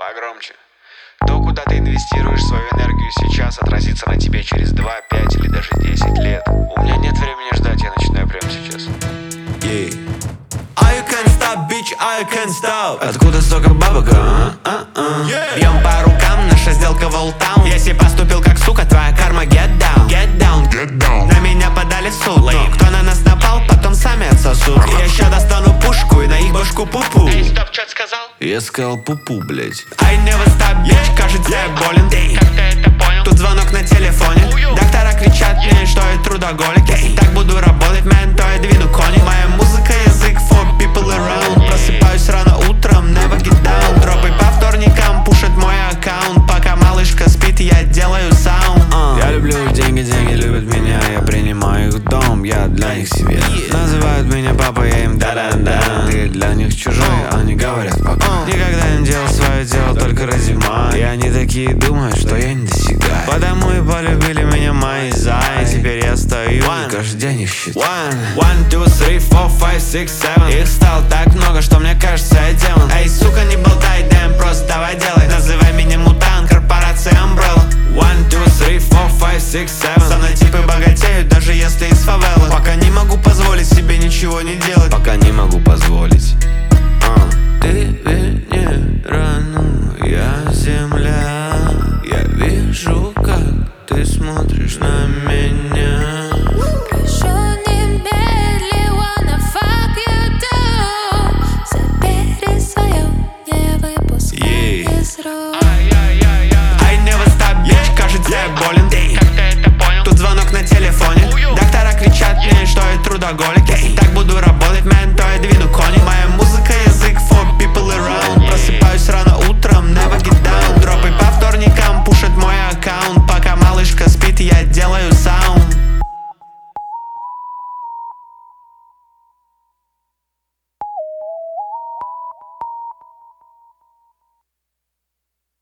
Погромче. То, куда ты инвестируешь свою энергию сейчас, отразится на тебе через 2, 5 или даже 10 лет. У меня нет времени ждать, я начинаю прямо сейчас. I can't stop, bitch, I can't stop. Откуда столько бабок, Бьем по рукам, наша сделка волтаун. Если поступил как сука, твоя карма get down. Get down, get down. На меня подали в суд, но кто на нас напал, потом сами отсосут. Я ща достану пушку и на их башку пупу. Эй, стоп, что ты сказал? Я сказал пупу, блять. I never stop, bitch, кажется я болен. Как ты это понял? Тут звонок на телефоне. Доктора кричат мне, что я трудоголик. Если так буду работать, man, то я двину кони. Моя музыка, язык for people around. Просыпаюсь рано утром, never get down. Дропы по вторникам, пушит мой аккаунт. Пока малышка спит, я делаю саунд. Я люблю деньги, деньги любят меня. Я принимаю их в дом, я для них себе. Называют меня папа, я им да-да-да. Ты для них чужой, они говорят пока. Никогда не делал свое дело только ради май. И они такие думают, что я не достигаю. Потому и полюбили меня мои зай. Теперь я стою и каждый день их считаю. 1, 2, 3, 4, 5, 6, 7. Их стало так много, что мне кажется я демон. Эй, сука, не болтай, дэм, просто давай делай. Называй меня мутант, корпорация Umbrella. 1, 2, 3, 4, 5, 6, 7. Со мной типы богатеют, даже если из фавелы. Пока не могу позволить себе ничего не делать. Пока не могу позволить. Ты Венера, ну я земля. Я вижу, как ты смотришь на меня. Прошу, немедли, wanna fuck you too. Забери свое, не выпускай из рук. I never stop, bitch, кажется я болен. Как ты это понял? Тут звонок на телефоне. Доктора кричат мне, что я трудоголик.